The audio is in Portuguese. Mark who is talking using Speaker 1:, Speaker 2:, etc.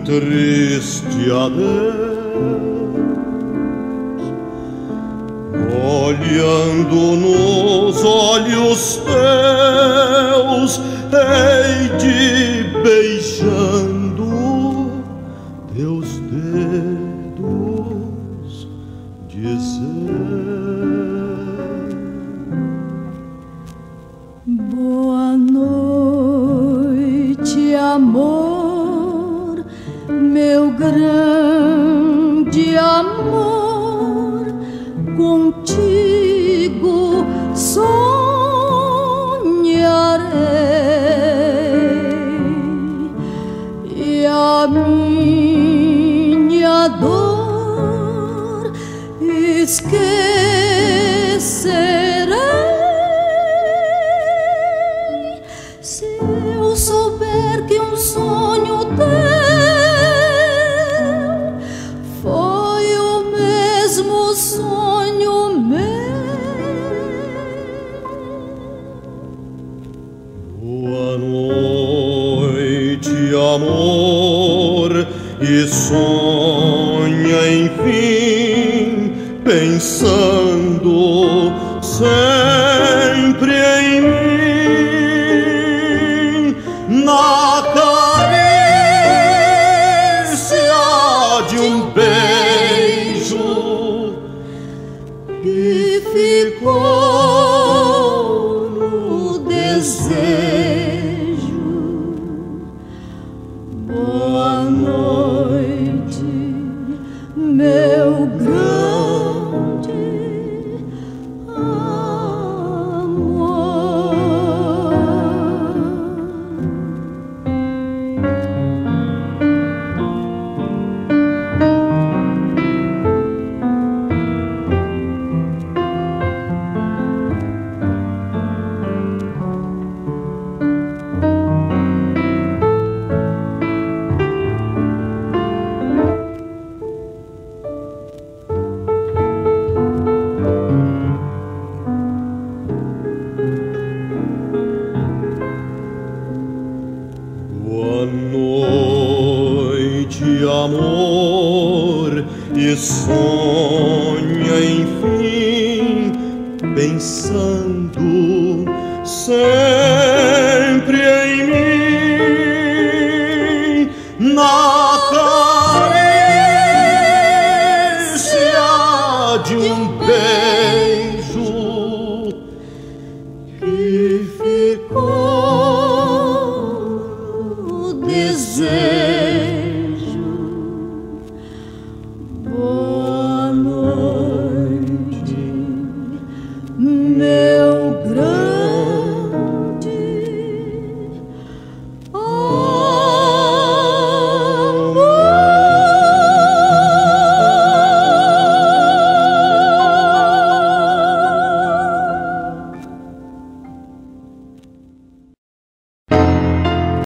Speaker 1: triste adeus, olhando nos olhos teus, hei de beijando teus dedos dizer:
Speaker 2: boa noite, amor, meu grande amor, contigo sonharei e a minha dor esquecerei. Se eu souber que um sonho teu foi o mesmo sonho meu.
Speaker 1: Boa noite, amor, e sonha enfim, pensando sempre em mim, na carícia de um beijo
Speaker 2: Que ficou no desejo. Boa noite, meu grande
Speaker 1: Boa noite, amor, e sonha enfim, pensando sempre em mim, na carícia de um beijo
Speaker 2: que ficou no desejo.